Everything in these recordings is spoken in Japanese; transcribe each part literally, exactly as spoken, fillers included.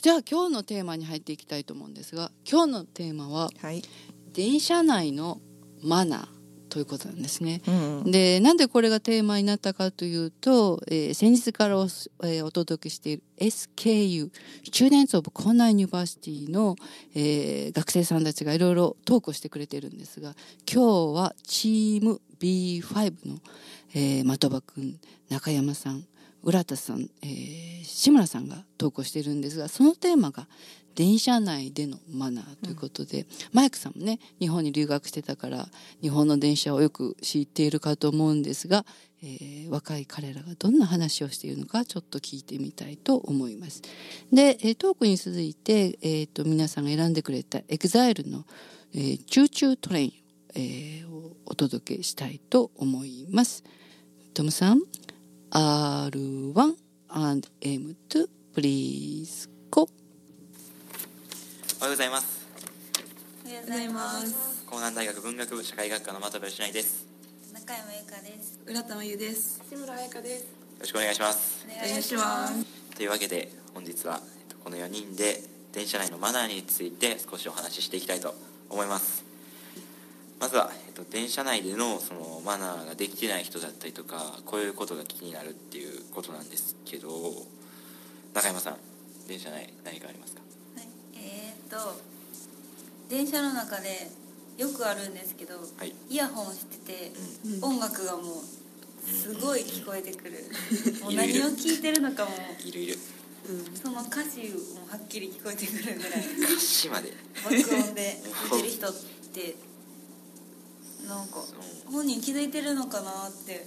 じゃあ今日のテーマに入っていきたいと思うんですが、今日のテーマは、はい、電車内のマナーということなんですね、うんうん、でなんでこれがテーマになったかというと、えー、先日からお、えー、お届けしている エスケーユー Students of Kona University の、えー、学生さんたちがいろいろトークをしてくれているんですが、今日はチーム ビーファイブ の、えー、的場くん、中山さん、浦田さん、えー、志村さんが投稿しているんですが、そのテーマが電車内でのマナーということで、うん、マイクさんもね日本に留学してたから日本の電車をよく知っているかと思うんですが、えー、若い彼らがどんな話をしているのかちょっと聞いてみたいと思います。でトークに続いて、えー、と皆さんが選んでくれた エグザイル の、えー、チューチュートレイン、えー、をお届けしたいと思います。トムさん、アールワン and エムツー please go。 おはようございます。 おはようございます。 江南大学文学部社会学科の的部芳内です。 中山由香です。 浦田真由です。 志村彩香です。よろしくお願いします。 お願いします。 というわけで本日はこのよにんで電車内のマナーについて少しお話ししていきたいと思います。まずは、えっと、電車内でのそのマナーができてない人だったりとか、こういうことが気になるっていうことなんですけど、中山さん、電車内何かありますか？ はい、えー、っと電車の中でよくあるんですけど、はい、イヤホンしてて、うん、音楽がもうすごい聞こえてくる、うん、もう何を聞いてるのかもいるいる、 うん、その歌詞もはっきり聞こえてくるぐらい歌詞まで爆音で聞いてる人ってなんか本人気づいてるのかなって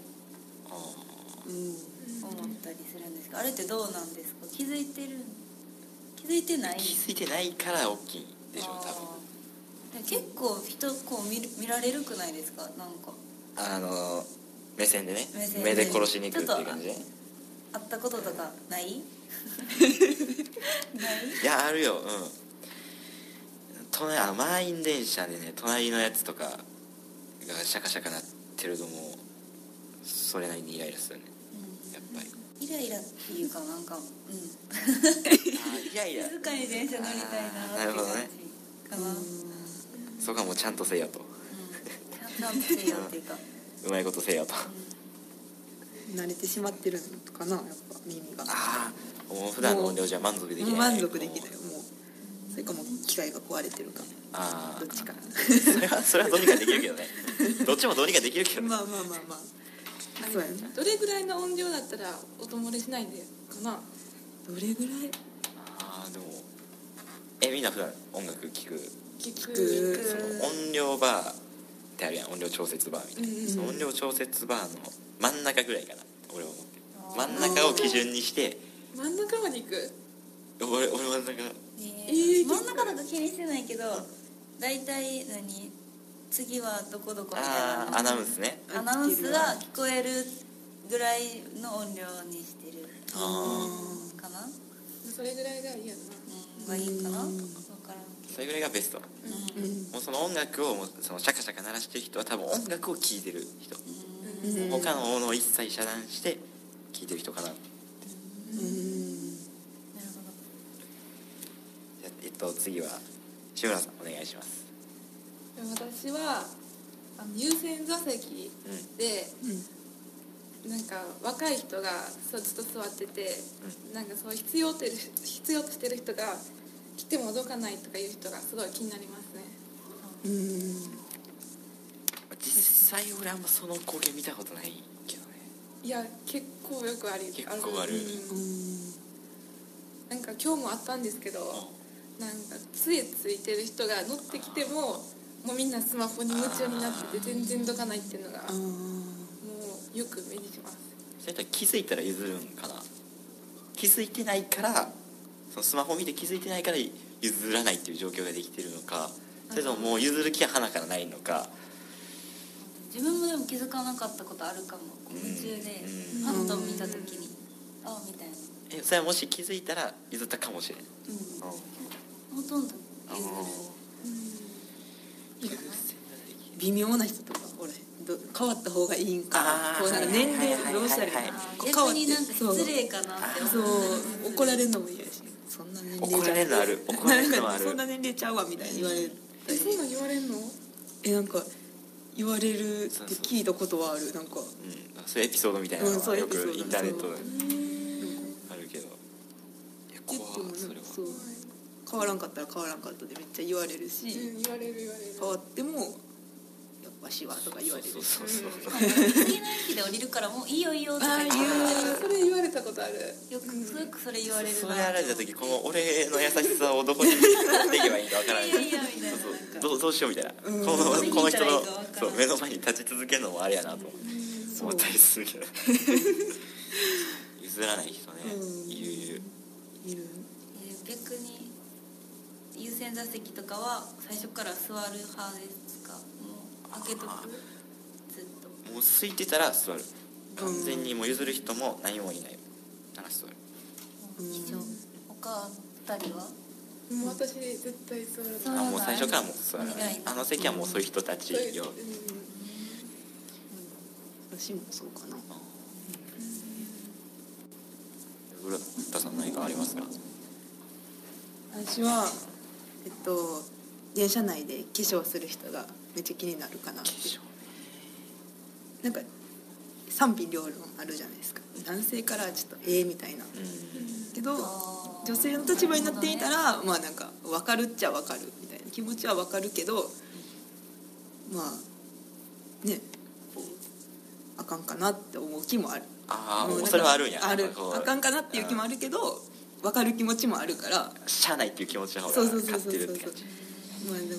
思ったりするんですけど、あれってどうなんですか？気づいてる気づいてない気づいてないから大きいでしょう、多分。 結構人こう 見, 見られるくないですか？なんかあの目線でね、目, 線で目で殺しに来るっていう感じで。 会ったこととかない？ない？いや、あるよ。うん。隣あの満員電車でね、隣のやつとかがシャカシャカなってるのもそれなりにイライラするね、うん、やっぱりイライラっていうかなんかうんあイライラ静かに電車乗りたいなって感じかな、ね、 そこはもうちゃんとせよと、うん、 ちゃんとせよっていうかうまいことせよと、 うん、慣れてしまってるのかな、やっぱ耳が。 ああ、もう普段の音量じゃ満足できない。 満足できないよ、もうそれかも機械が壊れてるか、 ああ、 どっちかそれはそれはどうにかできるけどねどっちもどうにかできるけどね。 まあまあまあまあ、 そうやね。どれぐらいの音量だったら音漏れしないんでかな。 どれぐらい？ ああ、でもえみんな普段音楽聴く聞くその音量バーってあるやん、音量調節バーみたいな、うんうん、その音量調節バーの真ん中ぐらいかな、俺は思ってる。真ん中を基準にして真ん中まで行く。 俺俺真ん中、 えー、真ん中だと気にしてないけど、だいたい何次はどこどこみたいな、 アナウンスね、 アナウンスが聞こえるぐらいの音量にしてるかな。 それぐらいがいいやな、 うん、がいいかな、分からんけどそれぐらいがベスト、うん、もうその音楽をもうそのシャカシャカ鳴らしてる人は多分音楽を聴いてる人、うん、他のものを一切遮断して聴いてる人かな。うん、なるほど。じゃあ、えっと、次は志村さんお願いします。 私はあの優先座席で、うん、なんか若い人がずっと座ってて、うん、なんかそう必要って必要としてる人が来ても届かないとかいう人がすごい気になりますね。 うん、実際俺あんまその光景見たことないけどね。 いや結構よくある。 結構ある、うん、 なんか今日もあったんですけど、なんか杖ついてる人が乗ってきてももうみんなスマホに夢中になってて全然どかないっていうのがもうよく目にします。 それと気づいたら譲るんかな。気づいてないからそのスマホ見て気づいてないから譲らないっていう状況ができてるのか、それとももう譲る気は鼻からないのか。 自分もでも気づかなかったことあるかも。夢中でパッと見た時にあみたいな。 えそれはもし気づいたら譲ったかもしれない。 うん、ほとんど譲る。 微妙な人とかほら変わった方がいいんか、こうなんか年齢どうしたらいいか、 逆になんか失礼かなってそう怒られるのも嫌やし、そんな年齢じゃある怒られるのはある。 そんな年齢ちゃうわみたいに言われる。 えそんなん言われんの？ えなんか言われるって聞いたことはある。なんか、うん、 そういうエピソードみたいなのはよくインターネットであるけど、いや怖いそれは。そう変わらんかったら変わらんかったでめっちゃ言われるし、 うん、言われる言われる。 変わってもやっぱしはとか言われる。そうそうそうそう。 次の駅で降りるからもういいよいいよとか言う。 それ言われたことある。 よくよくそれ言われるな。 それやられた時この俺の優しさをどこに持っていけばいいかわからない。 いやいやみたいな。 どうどうしようみたいな。このこの人のそう目の前に立ち続けるのもあれやなと思ったりするけど。譲らない人ね。いるいる。 いる。 逆に優先座席とかは最初から座る派ですか？もう開けとく？ずっともう空いてたら座る。完全にもう譲る人も何もいないなら座る。 以上。他二人は？ もう私絶対座る。 あもう最初からもう座らない。あの席はもうそういう人たちよ。 私もそうかな。 浦田さん何かありますか？ 私はえっと電車内で化粧する人がめっちゃ気になるかなって。なんか賛否両論あるじゃないですか。男性からちょっとええみたいな、うん、けど女性の立場になってみたら、まあなんか分かるっちゃ分かるみたいな気持ちは分かるけど、まあねこうあかんかなって思う気もある。 ああそれはあるんや。 あるあかんかなっていう気もあるけど分かる気持ちもあるからしゃあないっていう気持ちの方が勝ってるって感じ。 まあでも、うん、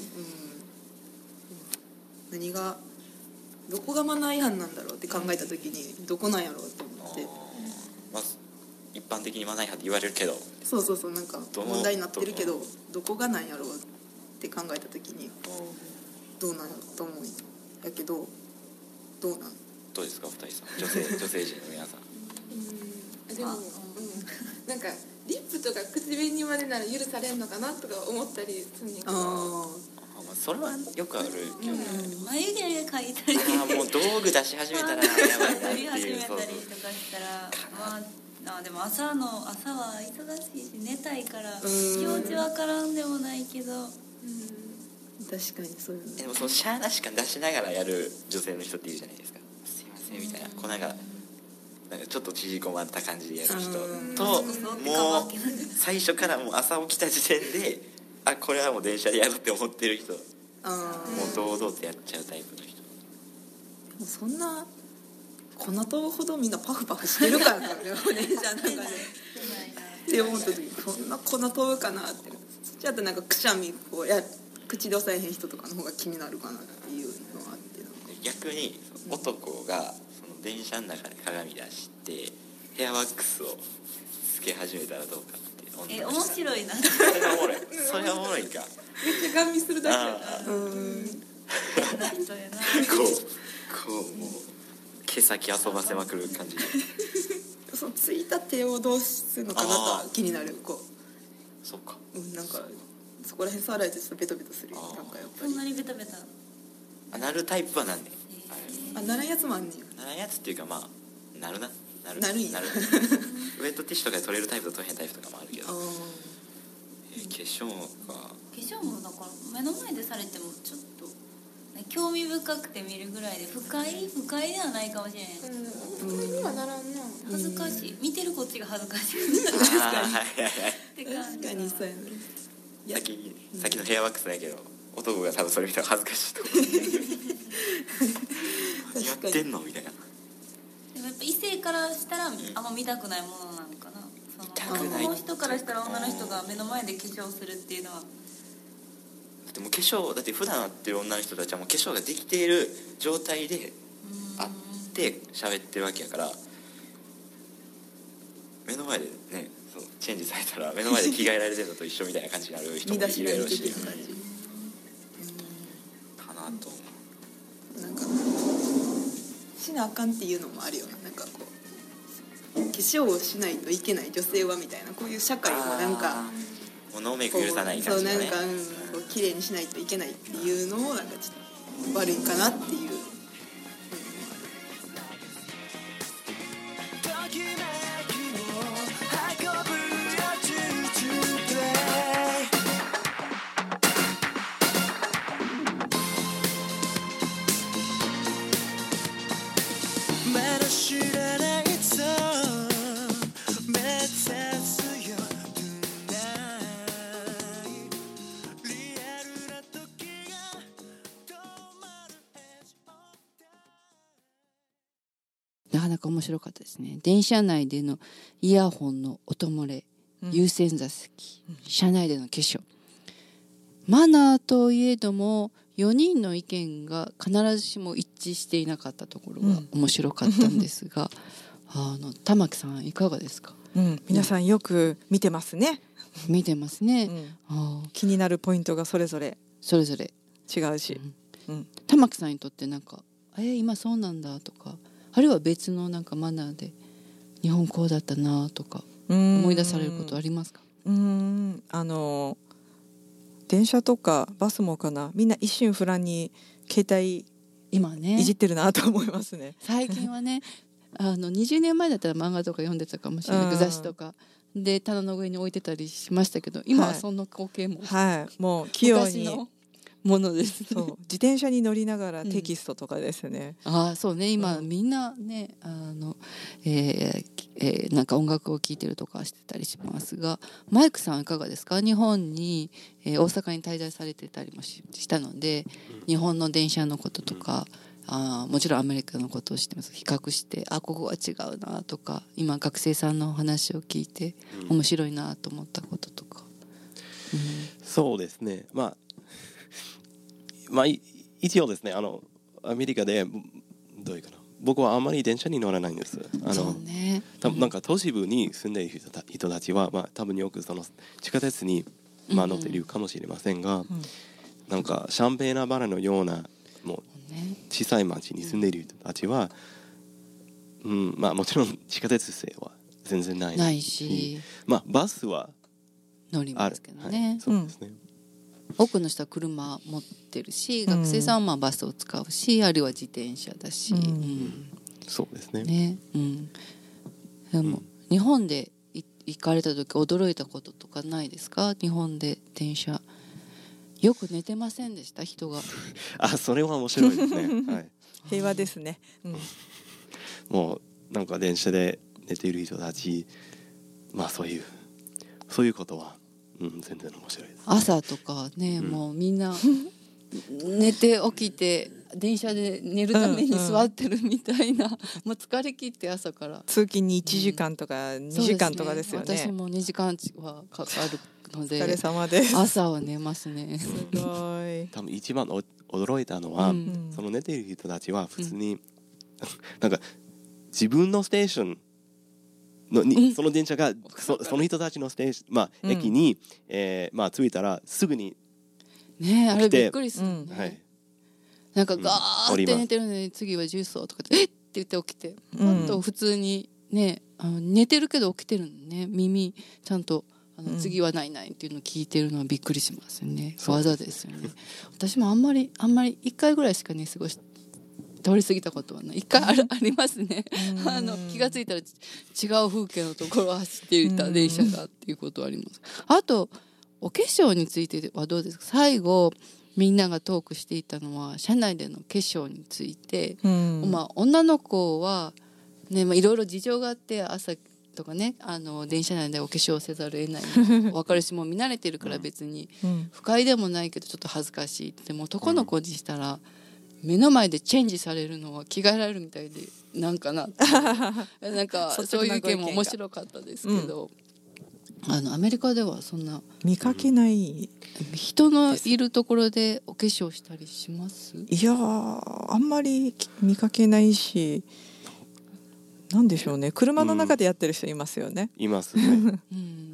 何がどこがマナー違反なんだろうって考えた時にどこなんやろうと思って、 まあ、一般的にマナー違反って言われるけどそうそうそうなんか問題になってるけどどこがなんやろうって考えた時にどうなんやろうと思うんやけどどうなんどうですかふたりさん女性女性陣の皆さん。 うんでも、うん、なんかリップとか口紅までなら許されんのかなとか思ったりするんやけど。あそれはよくあるけどね、 うん、眉毛描いたりあもう道具出し始めたらやばいなっていう始めたりとかしたらまあ、あでも朝の朝は忙しいし寝たいから気持ちわからんでもないけど、うん、 確かにそういうのでもそのシャーなしか出しながらやる女性の人っているじゃないですか。すいませんみたいなこうなんかなんかちょっと縮こまった感じでやる人ともう最初からもう朝起きた時点であこれはもう電車でやるって思ってる人あもう堂々とやっちゃうタイプの人。でもそんな粉飛ぶほどみんなパフパフしてるからね電車の中でって思った時そんな粉飛ぶかなってちょっとなんかくしゃみこうや口で押さえへん人とかの方が気になるかなっていうのがあって逆に男がその電車の中で鏡出してヘアワックスをつけ始めたらどうかってえ面白いなそれがおもろいそれがおもろいかめっちゃガン見するだけやなうんこうこうもう毛先遊ばせまくる感じそのついた手をどうするのかなと気になるこうそうか、 うん、なんかそこら辺触られてちょっとベトベトするなんかやっぱりそんなにベタベタあなるタイプはなんで、 えー、あならんやつもあんねんならんやつっていうかまあなるななるなるんやなるウェットティッシュとかで取れるタイプと取れへんタイプとかもあるけどえー、化粧か化粧もだから目の前でされてもちょっと興味深くて見るぐらいで不快不快ではないかもしれない、 うん、不快にはならんな恥ずかしい見てるこっちが恥ずかしい確かにはいはいはい確かにそうやねさっきさっきのヘアワックスだけど男が多分それ見たら恥ずかしいと思う何やってんのみたいな。 でもやっぱ異性からしたらあんま見たくないものなんかな、その男の人からしたら女の人が目の前で化粧するっていうのはでも化粧だって普段会ってる女の人たちはもう化粧ができている状態で会って喋ってるわけやから目の前でねそうチェンジされたら目の前で着替えられてるのと一緒みたいな感じになる人もいるやろうしかなと思うなんかしなあかんっていうのもあるよななんかこう化粧をしないといけない女性はみたいなこういう社会もなんかもうノーメイク許さない感じがねそうなんか、うん、こう綺麗にしないといけないっていうのもなんかちょっと悪いかなっていう、うんときめきを運ぶよ to play なかなか面白かったですね。電車内でのイヤホンの音漏れ、うん、優先座席、うん、車内での化粧、マナーといえどもよにんの意見が必ずしも一致していなかったところが面白かったんですが、うん、あの玉木さんいかがですか？ うん、皆さんよく見てますね。 見てますね、うん、 あ気になるポイントがそれぞれそれぞれ違うし、 うんうん、玉木さんにとってなんかえー、今そうなんだとか、あるいは別のなんかマナーで日本こうだったなとか思い出されることありますか？ うーんあの電車とかバスもかな、みんな一瞬不乱に携帯今ねいじってるなと思いますね。 最近はねあのにじゅうねんまえだったら漫画とか読んでたかもしれない、雑誌とかで棚の上に置いてたりしましたけど、今はそんな光景も、 はいはい、もう器用にのものです、ね、 そう自転車に乗りながらテキストとかですね、 うん、あそうね今、うん、みんなねあの、えーえー、なんか音楽を聴いてるとかしてたりしますが、マイクさんいかがですか？日本に、えー、大阪に滞在されてたりも し, したので、日本の電車のこととか、あもちろんアメリカのことを知ってます。比較してあここは違うなとか、今学生さんの話を聞いて面白いなと思ったこととか、 うん、そうですね、まあまあ、一応ですね、あのアメリカでどういうかな、僕はあんまり電車に乗らないんです。あのそうね、多分なんか都市部に住んでいる人たちは、まあ、多分よくその地下鉄に、まあ、乗っているかもしれませんが、うんうん、なんかシャンペーナバラのようなもう小さい町に住んでいる人たちは、うんまあ、もちろん地下鉄制は全然ないし、 ないし、 まあ、バスは乗りますけどね、はい、 そうですね、 うん、多くの人は車持ってるし、学生さんはまあバスを使うし、あるいは自転車だし、うんうん、 そうですね、 ね、うん、でも、うん、日本で行かれた時驚いたこととかないですか？日本で電車よく寝てませんでした人が？ あ、それは面白いですね、はい、 平和ですね、うん、 もうなんか電車で寝ている人たち、まあそういうそういうことは、うん、全然面白いです。 朝とかね、うん、もうみんな寝て起きて電車で寝るために座ってるみたいな、うんうん、もう疲れ切って朝から通勤にいちじかんとかにじかんとかですよね。 私もにじかんはかかるので、 お疲れ様です。 朝は寝ますね。 すごい。 多分一番驚いたのは、うん、その寝ている人たちは普通に、うん、なんか自分のステーションのにその電車が そ, その人たちのステーション、まあ、駅に、うんえーまあ、着いたらすぐにねえ、あれびっくりする、ねうんはい、 なんかガーって寝てるのに次はジュースをとかえっって言って起きて、うん、と普通にねあの寝てるけど起きてるのね、耳ちゃんとあの、うん、次はないないっていうのを聞いてるのはびっくりしますよね。技ですよね。私もあんまりあんまりいっかいぐらいしかね過ごし通り過ぎたことはない。一回あるありますね。あの気がついたら違う風景のところを走っていた電車だっていうことはあります。あとお化粧についてはどうですか？最後みんながトークしていたのは車内での化粧について、まあ、女の子はね、まあ、いろいろ事情があって朝とかねあの電車内でお化粧せざるを得ないの分かるし、もう見慣れてるから別に不快でもないけどちょっと恥ずかしいって、も男の子にしたら目の前でチェンジされるのは着替えられるみたいでなんかななんかそういう意見も面白かったですけど、うん、あのアメリカではそんな見かけない人のいるところでお化粧したりします？ いやあんまり見かけないし、なんでしょうね、車の中でやってる人いますよね、 うん、いますねうん、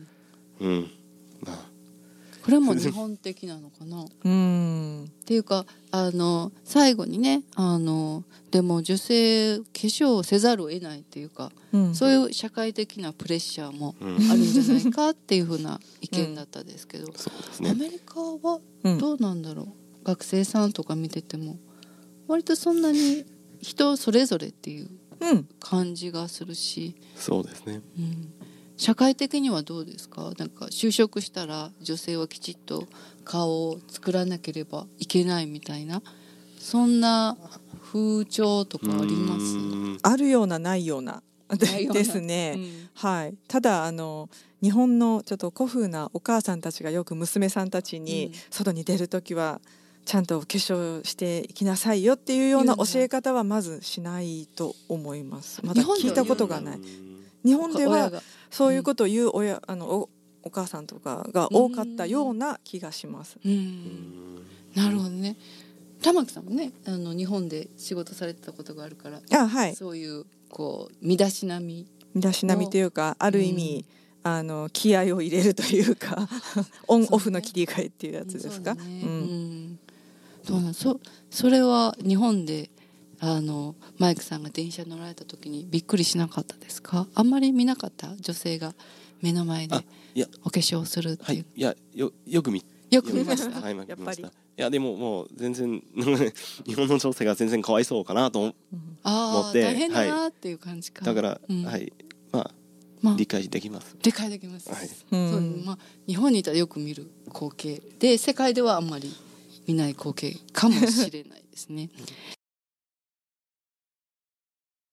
うんまあこれも日本的なのかなうんっていうかあの最後にねあのでも女性化粧をせざるを得ないっていうか、うん、そういう社会的なプレッシャーもあるんじゃないかっていう風な意見だったんですけど、うんそうですね、アメリカはどうなんだろう、うん、学生さんとか見てても割とそんなに人それぞれっていう感じがするし、 うん、そうですね、 うん社会的にはどうですか？なんか就職したら女性はきちっと顔を作らなければいけないみたいな、そんな風潮とかあります？ あるようなないようなですね、うん、はい。ただあの日本のちょっと古風なお母さんたちがよく娘さんたちに外に出るときはちゃんと化粧していきなさいよっていうような教え方はまずしないと思います。まだ聞いたことがない。日本ではそういうことを言う親、あの お, お母さんとかが多かったような気がします。 うん、なるほどね。玉木さんもね、あの日本で仕事されてたことがあるから、 あ、はい、 そういうこう身だしなみ身だしなみというか、ある意味、うん、あの気合を入れるというかオンオフの切り替えっていうやつですか。 そ, それは日本であのマイクさんが電車に乗られた時にびっくりしなかったですか？あんまり見なかった？女性が目の前でお化粧するっていう。はい、 いや よ, よく見よく見ました。 はい、やっぱり。いやでももう全然日本の女性が全然かわいそうかなと思って、うん、 あ大変だなっていう感じか。 はい、だから、うん、はい、まあ、まあ、理解できます。 理解できます。はい、 うん、 そう、まあ日本にいたらよく見る光景で世界ではあんまり見ない光景かもしれないですね。